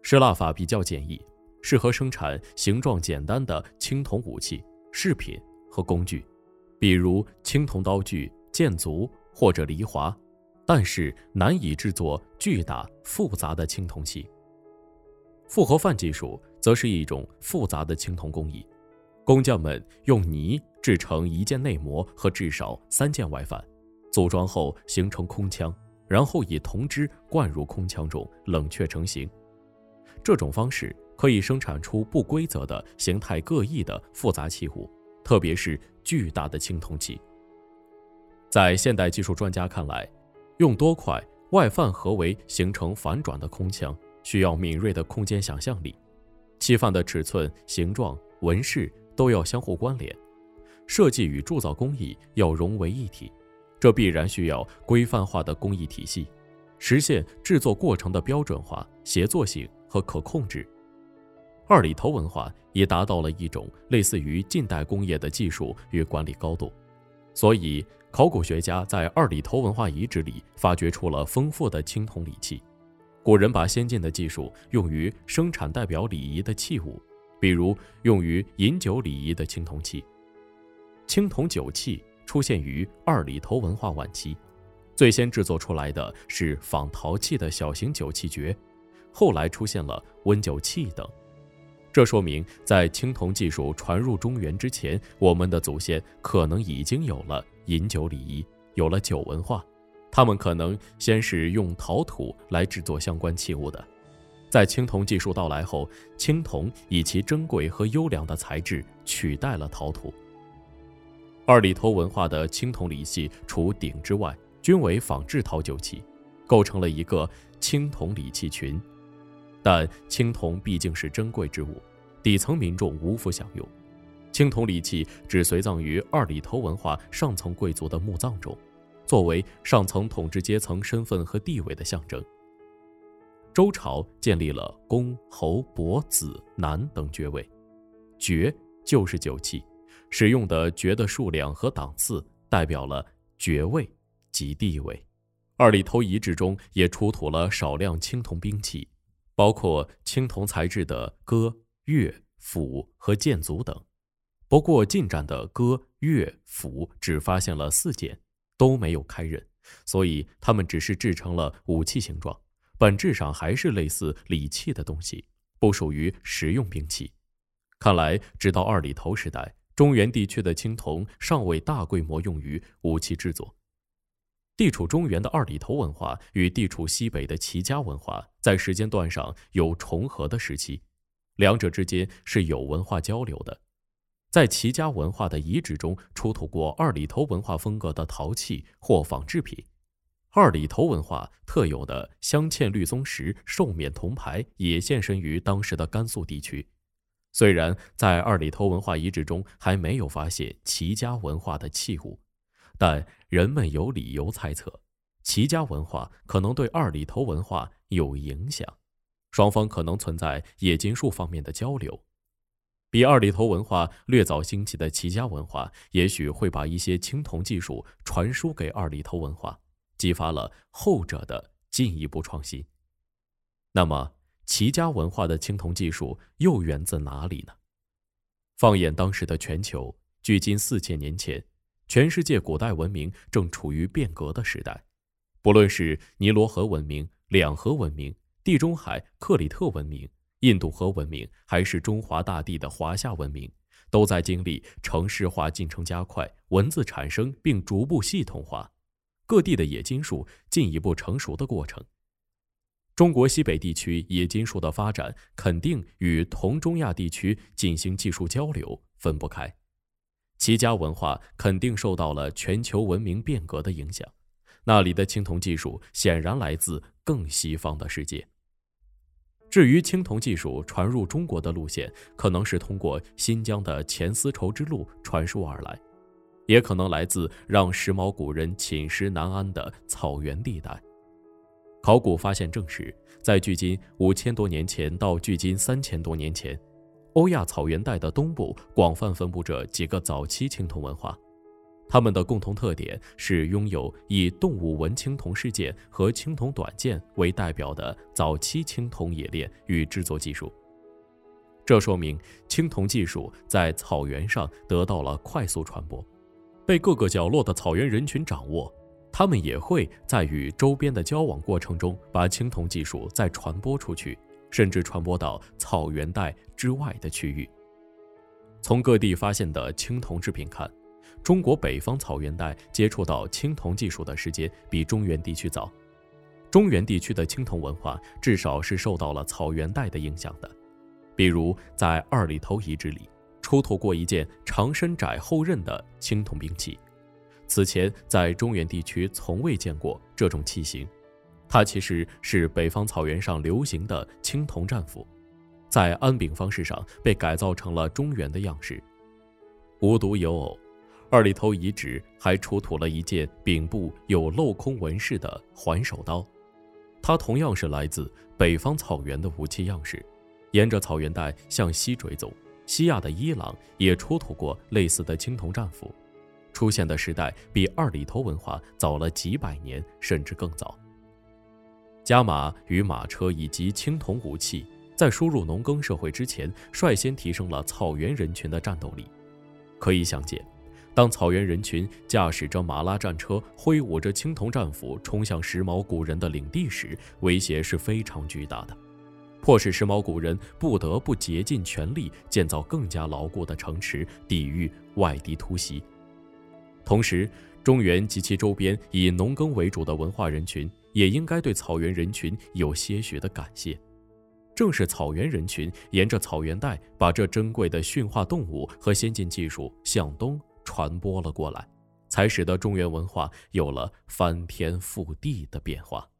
失蜡法比较简易，适合生产形状简单的青铜武器、饰品和工具，比如青铜刀具、剑足或者犁铧，但是难以制作巨大复杂的青铜器。复合范技术则是一种复杂的青铜工艺，工匠们用泥制成1件内膜和至少3件外范，组装后形成空腔，然后以铜汁灌入空腔中冷却成型。这种方式可以生产出不规则的形态各异的复杂器物，特别是巨大的青铜器。在现代技术专家看来，用多块外范合围形成反转的空腔需要敏锐的空间想象力，器范的尺寸、形状、纹饰都要相互关联，设计与铸造工艺要融为一体，这必然需要规范化的工艺体系，实现制作过程的标准化、协作性和可控制。二里头文化也达到了一种类似于近代工业的技术与管理高度，所以考古学家在二里头文化遗址里发掘出了丰富的青铜礼器。古人把先进的技术用于生产代表礼仪的器物，比如用于饮酒礼仪的青铜器。青铜酒器出现于二里头文化晚期，最先制作出来的是仿陶器的小型酒器爵，后来出现了温酒器等。这说明在青铜技术传入中原之前，我们的祖先可能已经有了饮酒礼仪，有了酒文化。他们可能先是用陶土来制作相关器物的，在青铜技术到来后，青铜以其珍贵和优良的材质取代了陶土。二里头文化的青铜礼器除鼎之外，均为仿制陶酒器，构成了一个青铜礼器群。但青铜毕竟是珍贵之物，底层民众无福享用，青铜礼器只随葬于二里头文化上层贵族的墓葬中，作为上层统治阶层身份和地位的象征。周朝建立了公、侯、伯、子、男等爵位，爵就是酒器，使用的爵的数量和档次代表了爵位及地位。二里头遗址中也出土了少量青铜兵器，包括青铜材质的戈、钺、斧和剑足等。不过近战的戈、钺、斧只发现了4件，都没有开刃，所以它们只是制成了武器形状，本质上还是类似礼器的东西，不属于实用兵器。看来直到二里头时代，中原地区的青铜尚未大规模用于武器制作。地处中原的二里头文化与地处西北的齐家文化在时间段上有重合的时期，两者之间是有文化交流的。在齐家文化的遗址中出土过二里头文化风格的陶器或仿制品。二里头文化特有的镶嵌绿松石兽面铜牌也现身于当时的甘肃地区。虽然在二里头文化遗址中还没有发现齐家文化的器物，但人们有理由猜测，齐家文化可能对二里头文化有影响，双方可能存在冶金术方面的交流。比二里头文化略早兴起的齐家文化，也许会把一些青铜技术传输给二里头文化，激发了后者的进一步创新。那么，齐家文化的青铜技术又源自哪里呢？放眼当时的全球，距今4000年前，全世界古代文明正处于变革的时代。不论是尼罗河文明、两河文明、地中海克里特文明、印度河文明，还是中华大地的华夏文明，都在经历城市化进程加快、文字产生并逐步系统化、各地的冶金术进一步成熟的过程。中国西北地区冶金术的发展肯定与同中亚地区进行技术交流分不开。齐家文化肯定受到了全球文明变革的影响，那里的青铜技术显然来自更西方的世界。至于青铜技术传入中国的路线，可能是通过新疆的前丝绸之路传输而来，也可能来自让时髦古人寝食难安的草原地带。考古发现证实，在距今5000多年前到距今3000多年前，欧亚草原带的东部广泛分布着几个早期青铜文化， 它们的共同特点是拥有以动物纹青铜饰件和青铜短剑为代表的早期青铜冶炼与制作技术。这说明青铜技术在草原上得到了快速传播，被各个角落的草原人群掌握。他们也会在与周边的交往过程中，把青铜技术再传播出去，甚至传播到草原带之外的区域。从各地发现的青铜制品看，中国北方草原带接触到青铜技术的时间比中原地区早。中原地区的青铜文化至少是受到了草原带的影响的。比如在二里头遗址里出土过一件长身窄后刃的青铜兵器，此前在中原地区从未见过这种器型。它其实是北方草原上流行的青铜战斧，在安柄方式上被改造成了中原的样式。无独有偶，二里头遗址还出土了一件柄部有镂空纹饰的环手刀，它同样是来自北方草原的武器样式。沿着草原带向西追踪，西亚的伊朗也出土过类似的青铜战斧，出现的时代比二里头文化早了几百年，甚至更早。加马与马车以及青铜武器在输入农耕社会之前，率先提升了草原人群的战斗力。可以想见，当草原人群驾驶着马拉战车，挥舞着青铜战斧冲向时髦古人的领地时，威胁是非常巨大的，迫使时髦古人不得不竭尽全力建造更加牢固的城池，抵御外敌突袭。同时，中原及其周边以农耕为主的文化人群也应该对草原人群有些许的感谢。正是草原人群沿着草原带把这珍贵的驯化动物和先进技术向东传播了过来，才使得中原文化有了翻天覆地的变化。